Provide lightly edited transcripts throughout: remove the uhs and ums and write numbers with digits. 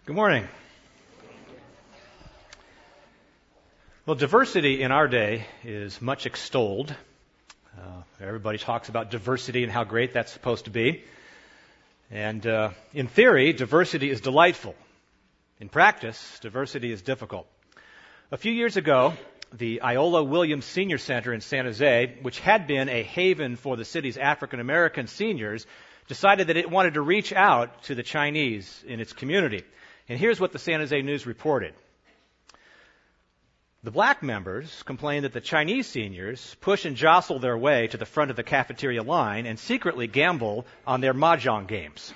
Good morning. Well, diversity in our day is much extolled. Everybody talks about diversity and how great that's supposed to be. And in theory, diversity is delightful. In practice, diversity is difficult. A few years ago, the Iola Williams Senior Center in San Jose, which had been a haven for the city's African American seniors, decided that it wanted to reach out to the Chinese in its community. And here's what the San Jose News reported. The black members complained that the Chinese seniors push and jostle their way to the front of the cafeteria line and secretly gamble on their mahjong games.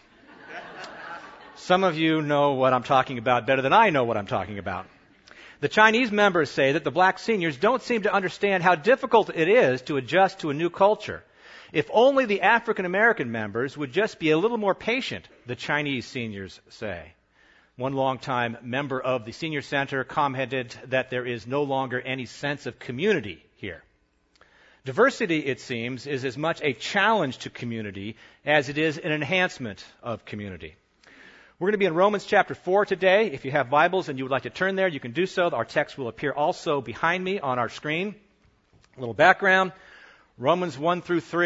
Some of you know what I'm talking about better than I know what I'm talking about. The Chinese members say that the black seniors don't seem to understand how difficult it is to adjust to a new culture. If only the African American members would just be a little more patient, the Chinese seniors say. One longtime member of the Senior Center commented that there is no longer any sense of community here. Diversity, it seems, is as much a challenge to community as it is an enhancement of community. We're going to be in Romans chapter 4 today. If you have Bibles and you would like to turn there, you can do so. Our text will appear also behind me on our screen. A little background. Romans 1 through 3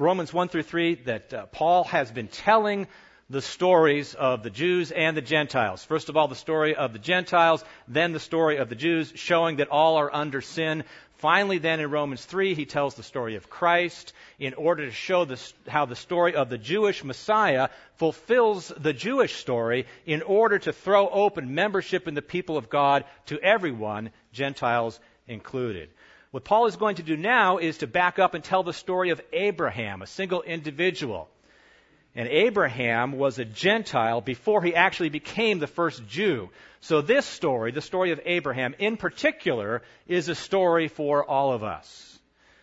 that Paul has been telling the stories of the Jews and the Gentiles. First of all, the story of the Gentiles, then the story of the Jews, showing that all are under sin. Finally, then in Romans 3, he tells the story of Christ in order to show how the story of the Jewish Messiah fulfills the Jewish story in order to throw open membership in the people of God to everyone, Gentiles included. What Paul is going to do now is to back up and tell the story of Abraham, a single individual. And Abraham was a Gentile before he actually became the first Jew. So this story, the story of Abraham in particular, is a story for all of us.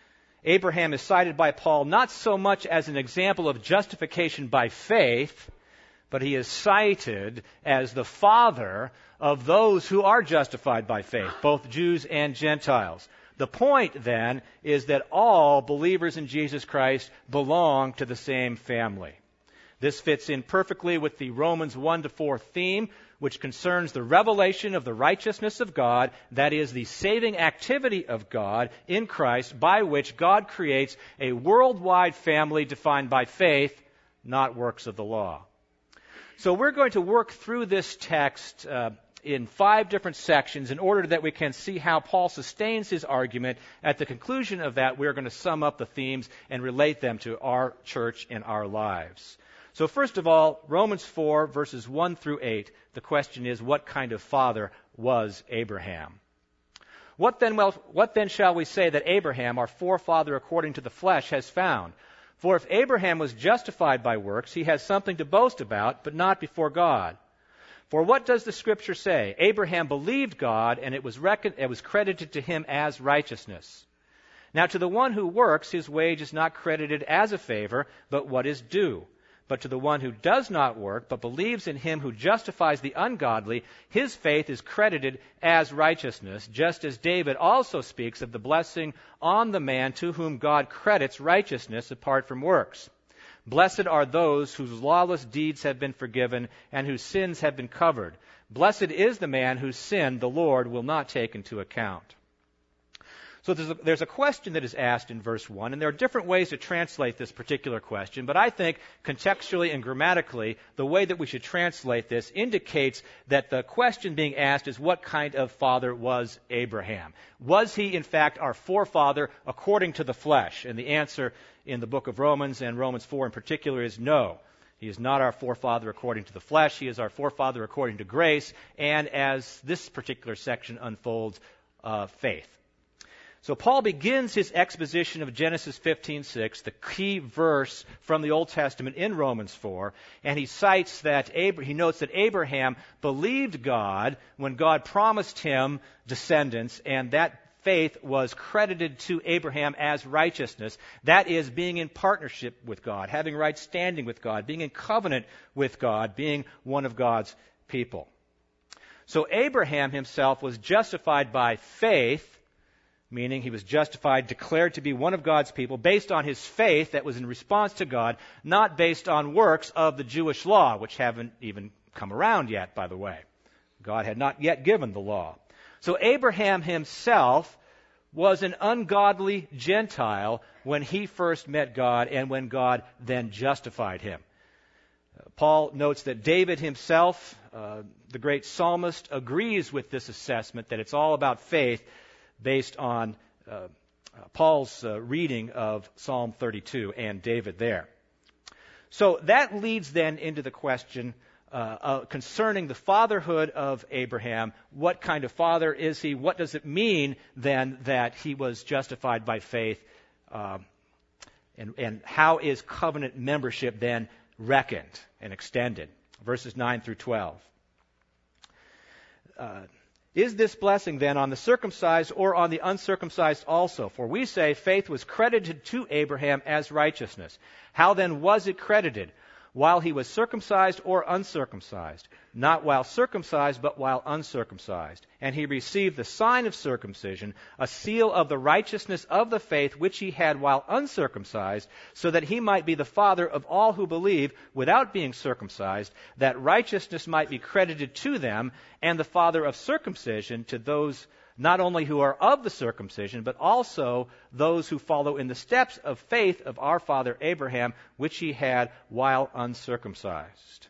Abraham is cited by Paul not so much as an example of justification by faith, but he is cited as the father of those who are justified by faith, both Jews and Gentiles. The point, then, is that all believers in Jesus Christ belong to the same family. This fits in perfectly with the Romans 1-4 theme, which concerns the revelation of the righteousness of God, that is, the saving activity of God in Christ, by which God creates a worldwide family defined by faith, not works of the law. So we're going to work through this text in 5 different sections in order that we can see how Paul sustains his argument. At the conclusion of that, we're going to sum up the themes and relate them to our church and our lives. So first of all, Romans 4, verses 1 through 8, the question is, what kind of father was Abraham? What then shall we say that Abraham, our forefather according to the flesh, has found? For if Abraham was justified by works, he has something to boast about, but not before God. For what does the Scripture say? Abraham believed God, and it was credited to him as righteousness. Now to the one who works, his wage is not credited as a favor, but what is due. But to the one who does not work, but believes in him who justifies the ungodly, his faith is credited as righteousness, just as David also speaks of the blessing on the man to whom God credits righteousness apart from works. Blessed are those whose lawless deeds have been forgiven and whose sins have been covered. Blessed is the man whose sin the Lord will not take into account. So there's a question that is asked in verse 1, and there are different ways to translate this particular question, but I think contextually and grammatically, the way that we should translate this indicates that the question being asked is, what kind of father was Abraham? Was he, in fact, our forefather according to the flesh? And the answer in the book of Romans, and Romans 4 in particular, is no. He is not our forefather according to the flesh. He is our forefather according to grace, and as this particular section unfolds, faith. So Paul begins his exposition of Genesis 15:6, the key verse from the Old Testament in Romans 4, and he cites that he notes that Abraham believed God when God promised him descendants, and that faith was credited to Abraham as righteousness. That is, being in partnership with God, having right standing with God, being in covenant with God, being one of God's people. So Abraham himself was justified by faith, meaning he was justified, declared to be one of God's people, based on his faith that was in response to God, not based on works of the Jewish law, which haven't even come around yet, by the way. God had not yet given the law. So Abraham himself was an ungodly Gentile when he first met God and when God then justified him. Paul notes that David himself, the great psalmist, agrees with this assessment that it's all about faith based on Paul's reading of Psalm 32 and David there. So that leads then into the question concerning the fatherhood of Abraham. What kind of father is he? What does it mean then that he was justified by faith? And how is covenant membership then reckoned and extended? Verses 9 through 12. Is this blessing then on the circumcised or on the uncircumcised also? For we say faith was credited to Abraham as righteousness. How then was it credited? While he was circumcised or uncircumcised? Not while circumcised, but while uncircumcised. And he received the sign of circumcision, a seal of the righteousness of the faith which he had while uncircumcised, so that he might be the father of all who believe without being circumcised, that righteousness might be credited to them, and the father of circumcision to those not only who are of the circumcision, but also those who follow in the steps of faith of our father Abraham, which he had while uncircumcised.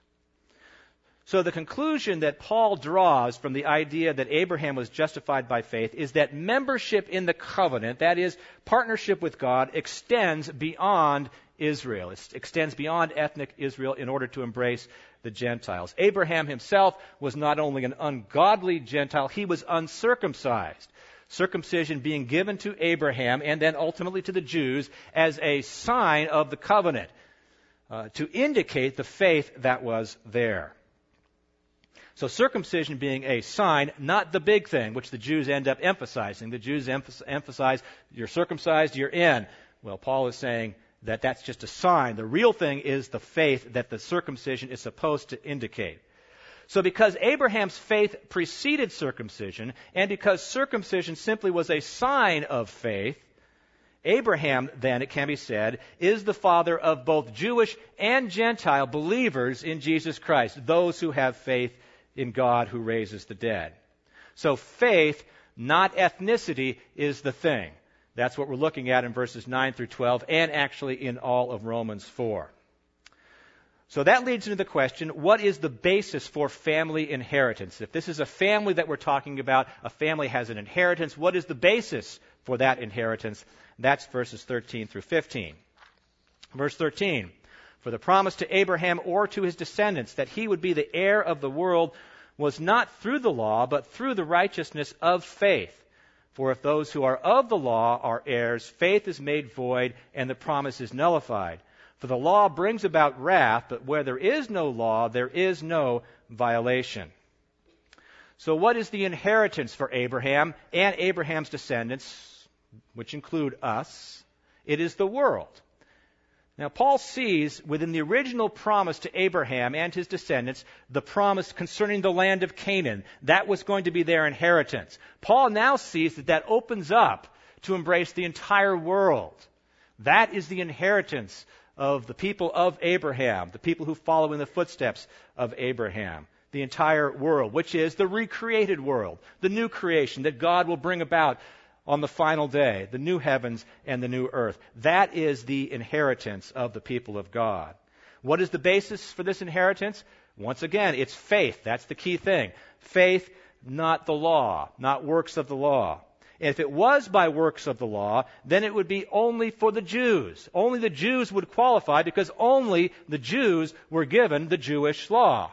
So the conclusion that Paul draws from the idea that Abraham was justified by faith is that membership in the covenant, that is, partnership with God, extends beyond Israel. It extends beyond ethnic Israel in order to embrace the Gentiles. Abraham himself was not only an ungodly Gentile, he was uncircumcised. Circumcision being given to Abraham and then ultimately to the Jews as a sign of the covenant to indicate the faith that was there. So circumcision being a sign, not the big thing, which the Jews end up emphasizing. The Jews emphasize, you're circumcised, you're in. Well, Paul is saying that that's just a sign. The real thing is the faith that the circumcision is supposed to indicate. So because Abraham's faith preceded circumcision, and because circumcision simply was a sign of faith, Abraham, then, it can be said, is the father of both Jewish and Gentile believers in Jesus Christ, those who have faith in God who raises the dead. So faith, not ethnicity, is the thing. That's what we're looking at in verses 9 through 12, and actually in all of Romans 4. So that leads into the question, what is the basis for family inheritance? If this is a family that we're talking about, a family has an inheritance, what is the basis for that inheritance? That's verses 13 through 15. Verse 13, for the promise to Abraham or to his descendants that he would be the heir of the world was not through the law, but through the righteousness of faith. For if those who are of the law are heirs, faith is made void, and the promise is nullified. For the law brings about wrath, but where there is no law, there is no violation. So what is the inheritance for Abraham and Abraham's descendants, which include us? It is the world. Now, Paul sees within the original promise to Abraham and his descendants the promise concerning the land of Canaan. That was going to be their inheritance. Paul now sees that that opens up to embrace the entire world. That is the inheritance of the people of Abraham, the people who follow in the footsteps of Abraham. The entire world, which is the recreated world, the new creation that God will bring about on the final day, the new heavens and the new earth. That is the inheritance of the people of God. What is the basis for this inheritance? Once again, it's faith. That's the key thing. Faith, not the law, not works of the law. If it was by works of the law, then it would be only for the Jews. Only the Jews would qualify because only the Jews were given the Jewish law.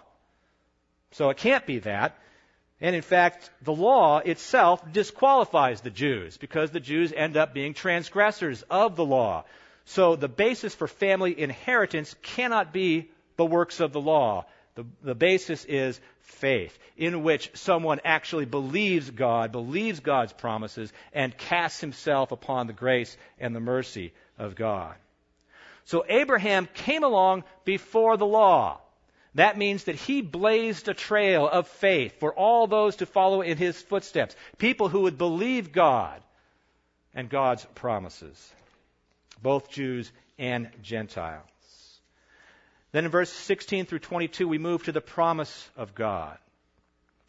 So it can't be that. And in fact, the law itself disqualifies the Jews because the Jews end up being transgressors of the law. So the basis for family inheritance cannot be the works of the law. The basis is faith, in which someone actually believes God, believes God's promises, and casts himself upon the grace and the mercy of God. So Abraham came along before the law. That means that he blazed a trail of faith for all those to follow in his footsteps, people who would believe God and God's promises, both Jews and Gentiles. Then in verses 16 through 22, we move to the promise of God.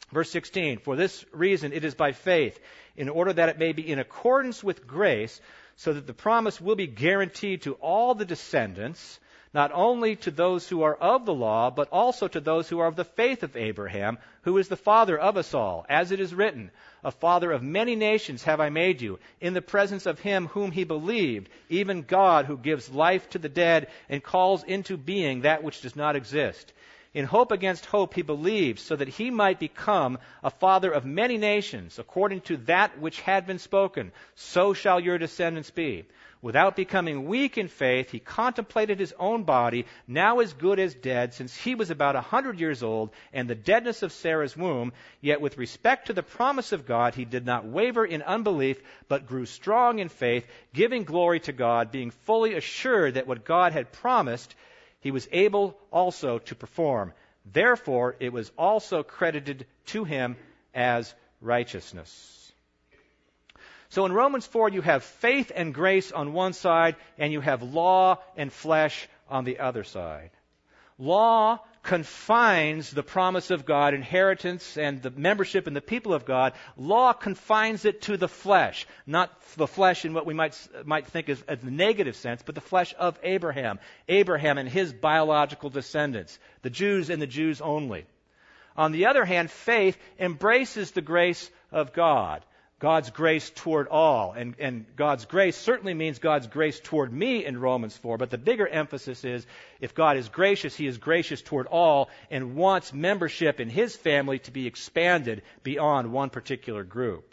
Verse 16, for this reason it is by faith, in order that it may be in accordance with grace, so that the promise will be guaranteed to all the descendants, not only to those who are of the law, but also to those who are of the faith of Abraham, who is the father of us all. As it is written, a father of many nations have I made you, in the presence of him whom he believed, even God who gives life to the dead and calls into being that which does not exist. In hope against hope he believed, so that he might become a father of many nations, according to that which had been spoken. So shall your descendants be. Without becoming weak in faith, he contemplated his own body, now as good as dead, since he was about 100 years old, and the deadness of Sarah's womb. Yet with respect to the promise of God, he did not waver in unbelief, but grew strong in faith, giving glory to God, being fully assured that what God had promised, he was able also to perform. Therefore, it was also credited to him as righteousness. So in Romans 4, you have faith and grace on one side, and you have law and flesh on the other side. Law confines the promise of God, inheritance, and the membership in the people of God. Law confines it to the flesh, not the flesh in what we might think is a negative sense, but the flesh of Abraham. Abraham and his biological descendants, the Jews and the Jews only. On the other hand, faith embraces the grace of God. God's grace toward all. And God's grace certainly means God's grace toward me in Romans 4, but the bigger emphasis is if God is gracious, he is gracious toward all and wants membership in his family to be expanded beyond one particular group.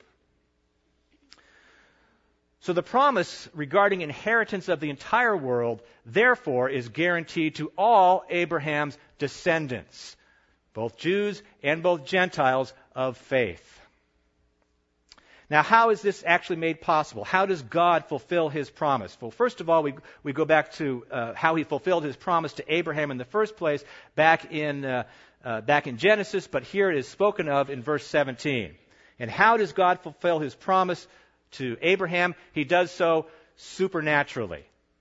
So the promise regarding inheritance of the entire world, therefore, is guaranteed to all Abraham's descendants, both Jews and both Gentiles of faith. Now, how is this actually made possible? How does God fulfill his promise? Well, first of all, we go back to how he fulfilled his promise to Abraham in the first place back in Genesis, but here it is spoken of in verse 17. And how does God fulfill his promise to Abraham? He does so supernaturally.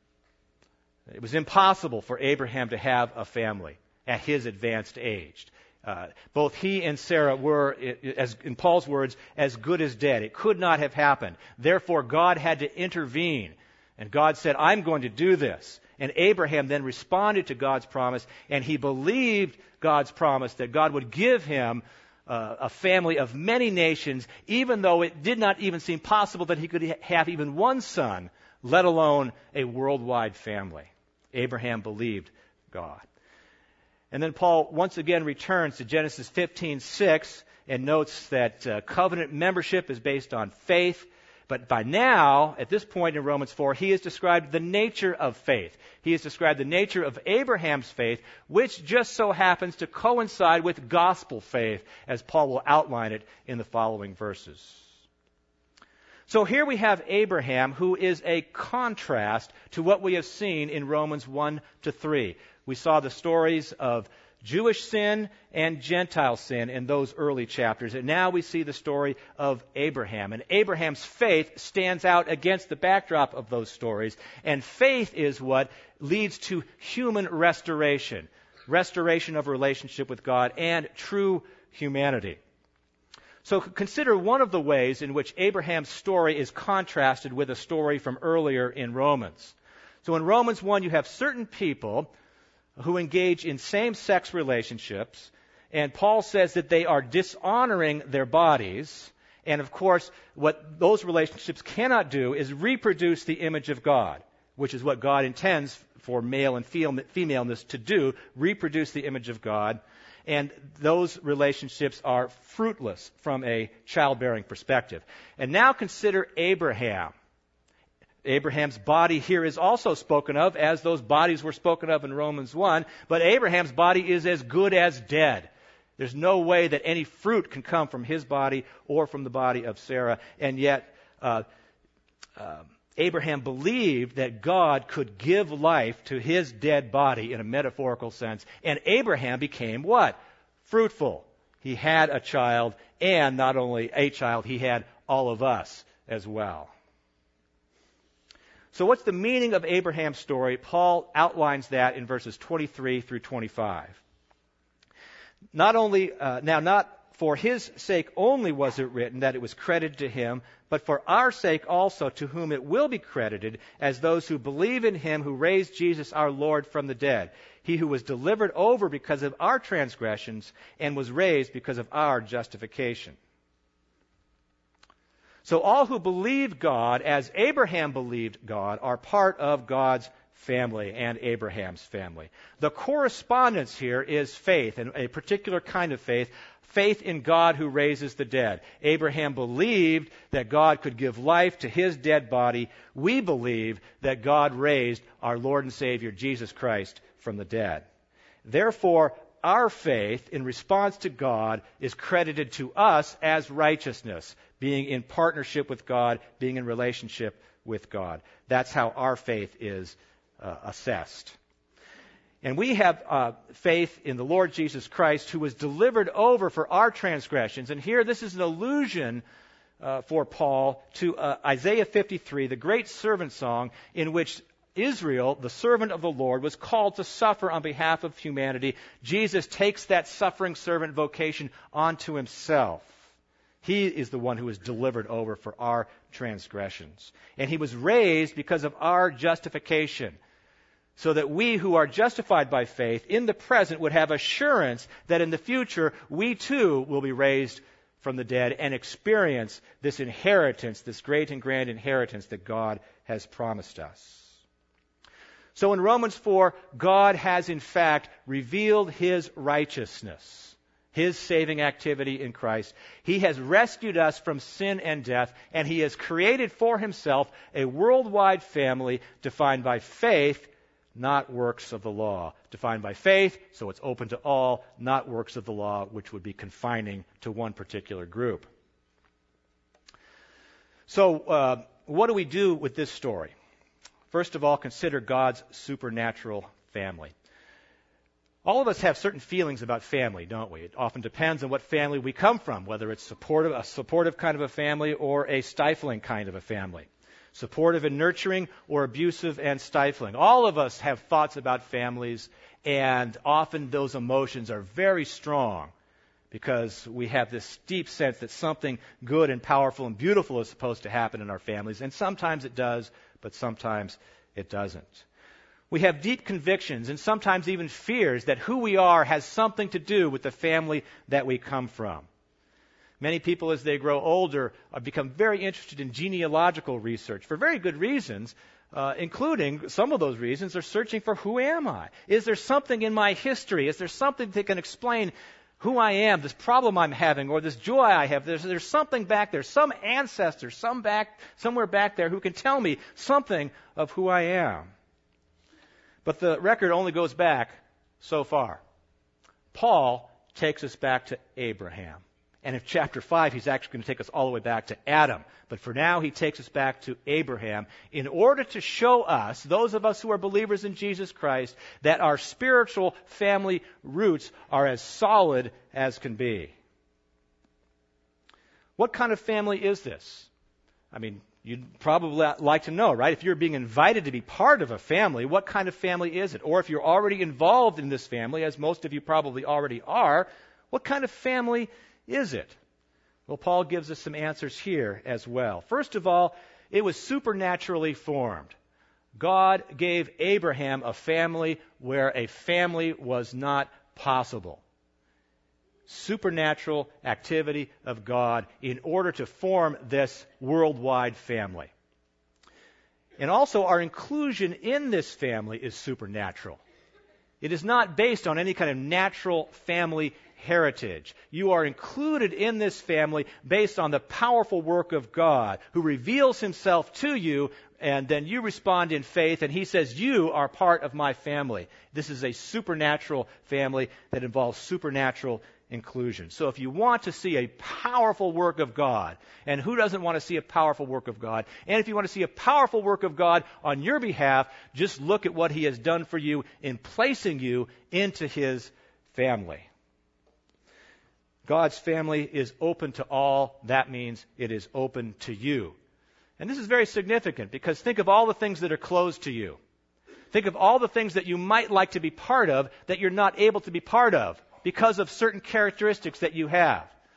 It was impossible for Abraham to have a family at his advanced age. Both he and Sarah were, as in Paul's words, as good as dead. It could not have happened. Therefore, God had to intervene. And God said, I'm going to do this. And Abraham then responded to God's promise, and he believed God's promise that God would give him a family of many nations, even though it did not even seem possible that he could have even one son, let alone a worldwide family. Abraham believed God. And then Paul once again returns to Genesis 15:6 and notes that covenant membership is based on faith. But by now, at this point in Romans 4, he has described the nature of faith. He has described the nature of Abraham's faith, which just so happens to coincide with gospel faith, as Paul will outline it in the following verses. So here we have Abraham, who is a contrast to what we have seen in Romans 1-3. We saw the stories of Jewish sin and Gentile sin in those early chapters. And now we see the story of Abraham. And Abraham's faith stands out against the backdrop of those stories. And faith is what leads to human restoration of relationship with God, and true humanity. So consider one of the ways in which Abraham's story is contrasted with a story from earlier in Romans. So in Romans 1, you have certain people who engage in same-sex relationships, and Paul says that they are dishonoring their bodies, and of course, what those relationships cannot do is reproduce the image of God, which is what God intends for male and femaleness to do, reproduce the image of God, and those relationships are fruitless from a childbearing perspective. And now consider Abraham. Abraham's body here is also spoken of as those bodies were spoken of in Romans 1, but Abraham's body is as good as dead. There's no way that any fruit can come from his body or from the body of Sarah, and yet Abraham believed that God could give life to his dead body in a metaphorical sense, and Abraham became what? Fruitful. He had a child, and not only a child, he had all of us as well. So what's the meaning of Abraham's story? Paul outlines that in verses 23 through 25. Not for his sake only was it written that it was credited to him, but for our sake also, to whom it will be credited as those who believe in him who raised Jesus our Lord from the dead. He who was delivered over because of our transgressions and was raised because of our justification. So all who believe God as Abraham believed God are part of God's family and Abraham's family. The correspondence here is faith, and a particular kind of faith, faith in God who raises the dead. Abraham believed that God could give life to his dead body. We believe that God raised our Lord and Savior Jesus Christ from the dead. Therefore, our faith in response to God is credited to us as righteousness, being in partnership with God, being in relationship with God. That's how our faith is assessed. And we have faith in the Lord Jesus Christ, who was delivered over for our transgressions. And here this is an allusion for Paul to Isaiah 53, the great servant song, in which Israel, the servant of the Lord, was called to suffer on behalf of humanity. Jesus takes that suffering servant vocation onto himself. He is the one who was delivered over for our transgressions. And he was raised because of our justification, so that we who are justified by faith in the present would have assurance that in the future we too will be raised from the dead and experience this inheritance, this great and grand inheritance that God has promised us. So in Romans 4, God has in fact revealed his righteousness, his saving activity in Christ. He has rescued us from sin and death, and he has created for himself a worldwide family defined by faith, not works of the law. Defined by faith, so it's open to all, not works of the law, which would be confining to one particular group. So, what do we do with this story? First of all, consider God's supernatural family. All of us have certain feelings about family, don't we? It often depends on what family we come from, whether it's a supportive kind of a family or a stifling kind of a family. Supportive and nurturing, or abusive and stifling. All of us have thoughts about families, and often those emotions are very strong because we have this deep sense that something good and powerful and beautiful is supposed to happen in our families, and sometimes it does, but sometimes it doesn't. We have deep convictions and sometimes even fears that who we are has something to do with the family that we come from. Many people, as they grow older, become very interested in genealogical research for very good reasons, including some of those reasons are searching for who am I? Is there something in my history? Is there something that can explain who I am, this problem I'm having, or this joy I have? There's something back there, some ancestor, somewhere back there who can tell me something of who I am. But the record only goes back so far. Paul takes us back to Abraham. And in chapter 5, he's actually going to take us all the way back to Adam. But for now, he takes us back to Abraham in order to show us, those of us who are believers in Jesus Christ, that our spiritual family roots are as solid as can be. What kind of family is this? I mean, you'd probably like to know, right? If you're being invited to be part of a family, what kind of family is it? Or if you're already involved in this family, as most of you probably already are, what kind of family is it? Well, Paul gives us some answers here as well. First of all, it was supernaturally formed. God gave Abraham a family where a family was not possible. Supernatural activity of God in order to form this worldwide family. And also, our inclusion in this family is supernatural. It is not based on any kind of natural family heritage. You are included in this family based on the powerful work of God, who reveals himself to you, and then you respond in faith, and he says, you are part of my family. This is a supernatural family that involves supernatural inclusion. So if you want to see a powerful work of God, and who doesn't want to see a powerful work of God? And if you want to see a powerful work of God on your behalf, just look at what he has done for you in placing you into his family. God's family is open to all. That means it is open to you. And this is very significant because think of all the things that are closed to you. Think of all the things that you might like to be part of that you're not able to be part of because of certain characteristics that you have.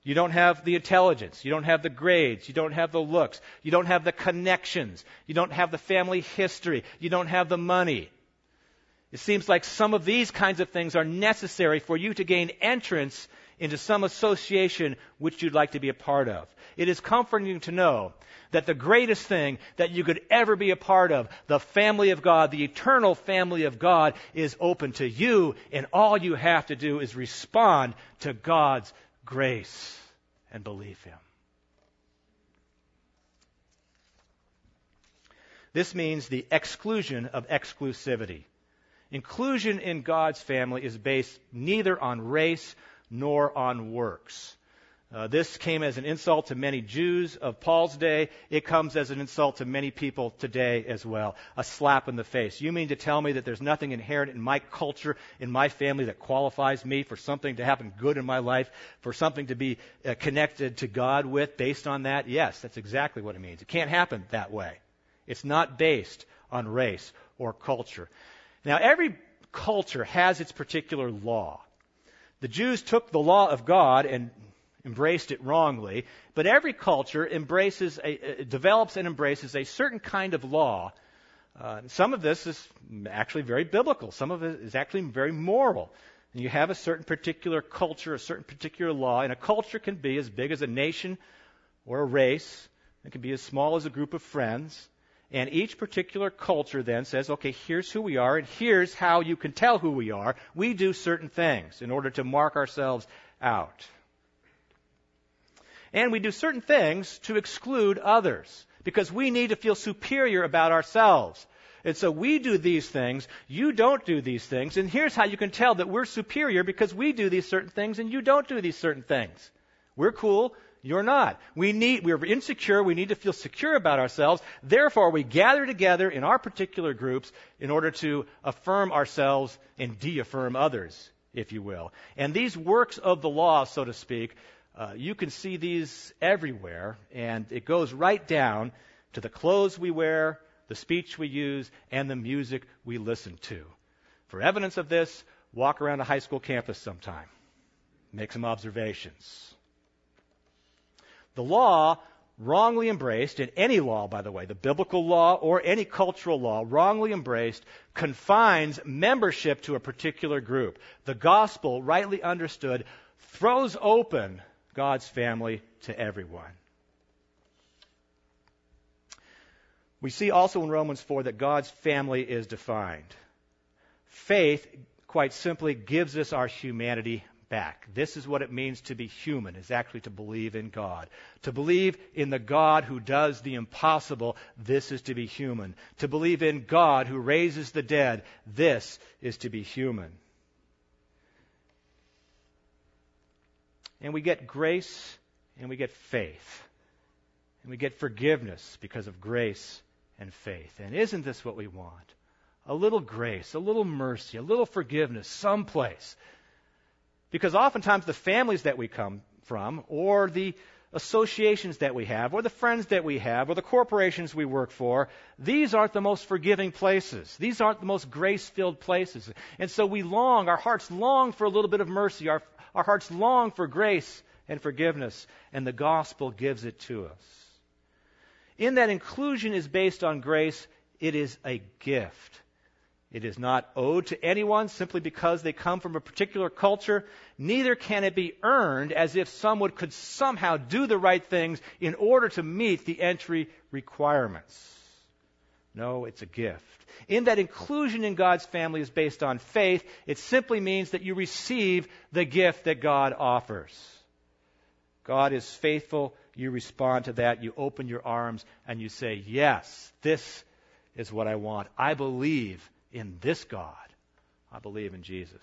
You don't have the intelligence. You don't have the grades. You don't have the looks. You don't have the connections. You don't have the family history. You don't have the money. It seems like some of these kinds of things are necessary for you to gain entrance into some association which you'd like to be a part of. It is comforting to know that the greatest thing that you could ever be a part of, the family of God, the eternal family of God, is open to you, and all you have to do is respond to God's grace and believe Him. This means the exclusion of exclusivity. Inclusion in God's family is based neither on race nor on works. This came as an insult to many Jews of Paul's day. It comes as an insult to many people today as well. A slap in the face. You mean to tell me that there's nothing inherent in my culture, in my family, that qualifies me for something to happen good in my life, for something to be connected to God with based on that? Yes, that's exactly what it means. It can't happen that way. It's not based on race or culture. Now, every culture has its particular law. The Jews took the law of God and embraced it wrongly, but every culture develops and embraces a certain kind of law. Some of this is actually very biblical. Some of it is actually very moral. And you have a certain particular culture, a certain particular law, and a culture can be as big as a nation or a race. It can be as small as a group of friends. And each particular culture then says, okay, here's who we are, and here's how you can tell who we are. We do certain things in order to mark ourselves out. And we do certain things to exclude others, because we need to feel superior about ourselves. And so we do these things, you don't do these things, and here's how you can tell that we're superior, because we do these certain things and you don't do these certain things. We're cool, you're not. We're insecure, we need to feel secure about ourselves, therefore we gather together in our particular groups in order to affirm ourselves and de-affirm others, if you will. And these works of the law, so to speak, you can see these everywhere, and it goes right down to the clothes we wear, the speech we use, and the music we listen to. For evidence of this, walk around a high school campus sometime. Make some observations. The law, wrongly embraced, and any law, by the way, the biblical law or any cultural law, wrongly embraced, confines membership to a particular group. The gospel, rightly understood, throws open God's family to everyone. We see also in Romans 4 that God's family is defined. Faith, quite simply, gives us our humanity back. This is what it means to be human, is actually to believe in God. To believe in the God who does the impossible, this is to be human. To believe in God who raises the dead, this is to be human. And we get grace, and we get faith. And we get forgiveness because of grace and faith. And isn't this what we want? A little grace, a little mercy, a little forgiveness someplace. Because oftentimes the families that we come from, or the associations that we have, or the friends that we have, or the corporations we work for, these aren't the most forgiving places. These aren't the most grace-filled places. And so we long, our hearts long for a little bit of mercy. Our hearts long for grace and forgiveness, and the gospel gives it to us. In that inclusion is based on grace, it is a gift. It is not owed to anyone simply because they come from a particular culture. Neither can it be earned as if someone could somehow do the right things in order to meet the entry requirements. No, it's a gift. In that inclusion in God's family is based on faith, it simply means that you receive the gift that God offers. God is faithful. You respond to that. You open your arms and you say, yes, this is what I want. I believe in this God. I believe in Jesus.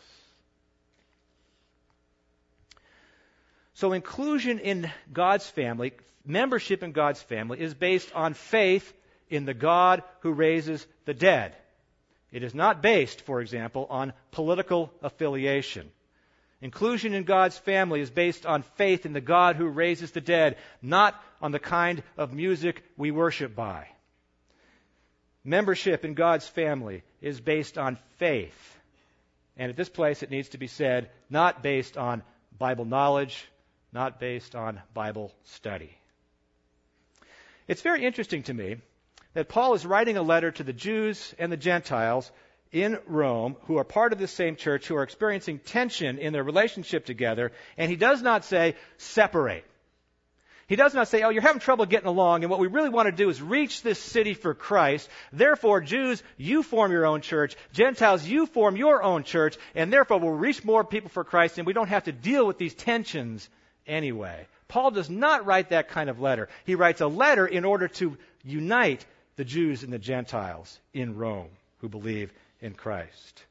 So inclusion in God's family, membership in God's family, is based on faith in the God who raises the dead. It is not based, for example, on political affiliation. Inclusion in God's family is based on faith in the God who raises the dead, not on the kind of music we worship by. Membership in God's family is based on faith. And at this place it needs to be said, not based on Bible knowledge, not based on Bible study. It's very interesting to me that Paul is writing a letter to the Jews and the Gentiles in Rome who are part of the same church, who are experiencing tension in their relationship together, and he does not say, separate. He does not say, oh, you're having trouble getting along, and what we really want to do is reach this city for Christ. Therefore, Jews, you form your own church. Gentiles, you form your own church, and therefore we'll reach more people for Christ, and we don't have to deal with these tensions anyway. Paul does not write that kind of letter. He writes a letter in order to unite the Jews and the Gentiles in Rome who believe in Christ.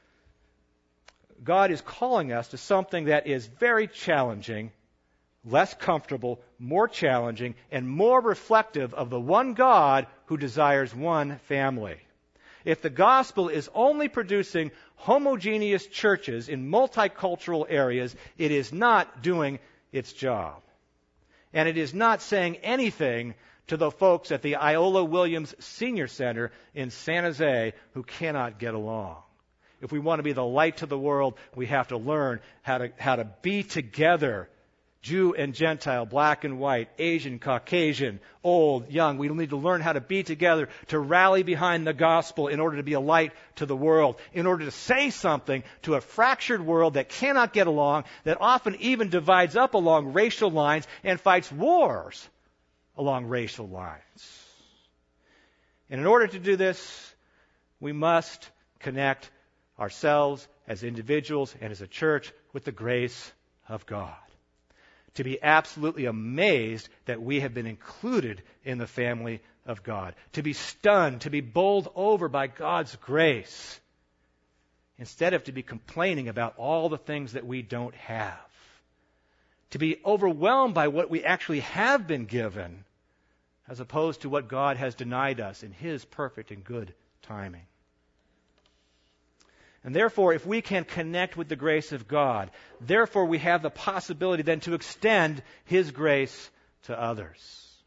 God is calling us to something that is very challenging, less comfortable, more challenging, and more reflective of the one God who desires one family. If the gospel is only producing homogeneous churches in multicultural areas, it is not doing its job. And it is not saying anything to the folks at the Iola Williams Senior Center in San Jose who cannot get along. If we want to be the light to the world, we have to learn how to be together, Jew and Gentile, black and white, Asian, Caucasian, old, young. We need to learn how to be together, to rally behind the gospel in order to be a light to the world, in order to say something to a fractured world that cannot get along, that often even divides up along racial lines and fights wars along racial lines. And in order to do this, we must connect ourselves as individuals and as a church with the grace of God. To be absolutely amazed that we have been included in the family of God. To be stunned, to be bowled over by God's grace. Instead of to be complaining about all the things that we don't have. To be overwhelmed by what we actually have been given, as opposed to what God has denied us in His perfect and good timing. And therefore, if we can connect with the grace of God, therefore we have the possibility then to extend His grace to others.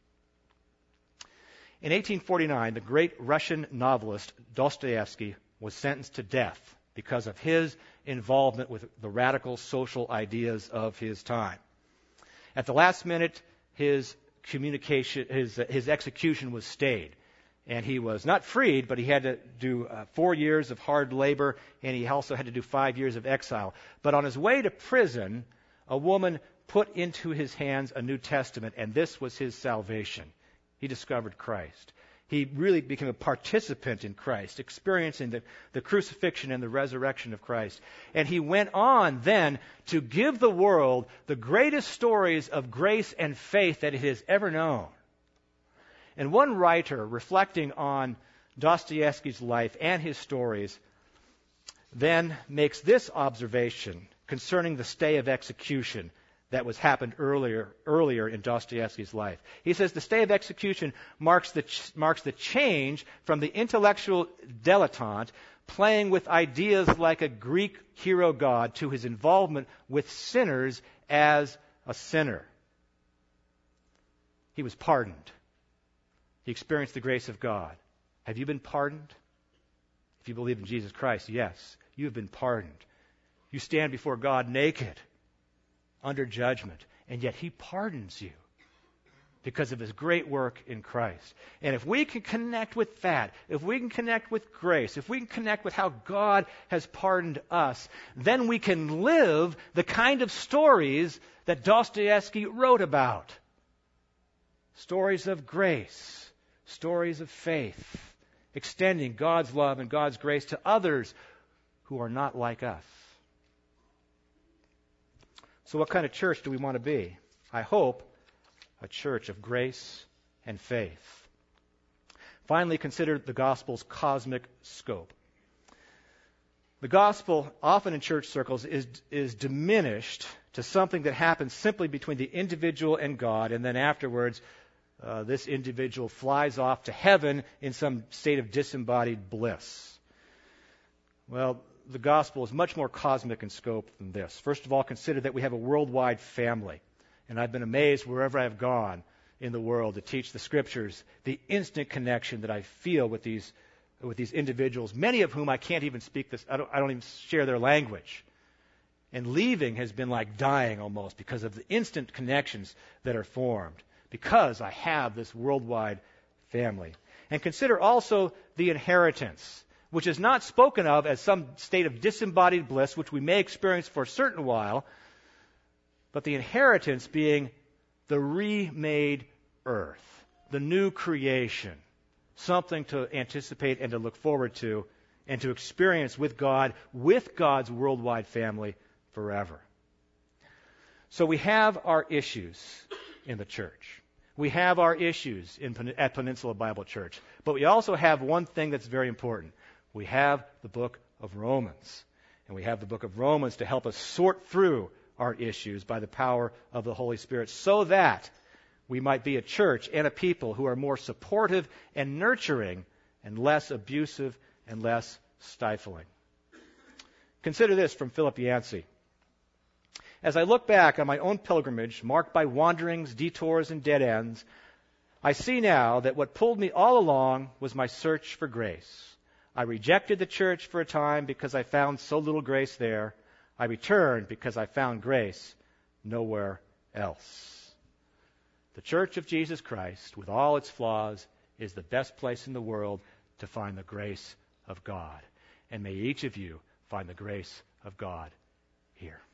In 1849, the great Russian novelist Dostoevsky was sentenced to death because of his involvement with the radical social ideas of his time. At the last minute, his execution was stayed. And he was not freed, but he had to do 4 years of hard labor, and he also had to do 5 years of exile. But on his way to prison, a woman put into his hands a New Testament, and this was his salvation. He discovered Christ. He really became a participant in Christ, experiencing the crucifixion and the resurrection of Christ. And he went on then to give the world the greatest stories of grace and faith that it has ever known. And one writer, reflecting on Dostoevsky's life and his stories, then makes this observation concerning the stay of execution that was happened earlier in Dostoevsky's life. He says the stay of execution marks the change from the intellectual dilettante playing with ideas like a Greek hero god to his involvement with sinners as a sinner. He was pardoned. He experienced the grace of God. Have you been pardoned? If you believe in Jesus Christ, yes, you have been pardoned. You stand before God naked, under judgment, and yet He pardons you because of His great work in Christ. And if we can connect with that, if we can connect with grace, if we can connect with how God has pardoned us, then we can live the kind of stories that Dostoevsky wrote about. Stories of grace. Stories of faith, extending God's love and God's grace to others who are not like us. So what kind of church do we want to be? I hope a church of grace and faith. Finally, consider the gospel's cosmic scope. The gospel, often in church circles, is diminished to something that happens simply between the individual and God, and then afterwards this individual flies off to heaven in some state of disembodied bliss. Well, the gospel is much more cosmic in scope than this. First of all, consider that we have a worldwide family. And I've been amazed wherever I've gone in the world to teach the Scriptures, the instant connection that I feel with these individuals, many of whom I can't even speak this, I don't even share their language. And leaving has been like dying almost because of the instant connections that are formed, because I have this worldwide family. And consider also the inheritance, which is not spoken of as some state of disembodied bliss, which we may experience for a certain while, but the inheritance being the remade earth, the new creation, something to anticipate and to look forward to and to experience with God, with God's worldwide family forever. So we have our issues in the church. We have our issues at Peninsula Bible Church. But we also have one thing that's very important. We have the book of Romans. And we have the book of Romans to help us sort through our issues by the power of the Holy Spirit so that we might be a church and a people who are more supportive and nurturing and less abusive and less stifling. Consider this from Philip Yancey. As I look back on my own pilgrimage, marked by wanderings, detours, and dead ends, I see now that what pulled me all along was my search for grace. I rejected the church for a time because I found so little grace there. I returned because I found grace nowhere else. The Church of Jesus Christ, with all its flaws, is the best place in the world to find the grace of God. And may each of you find the grace of God here.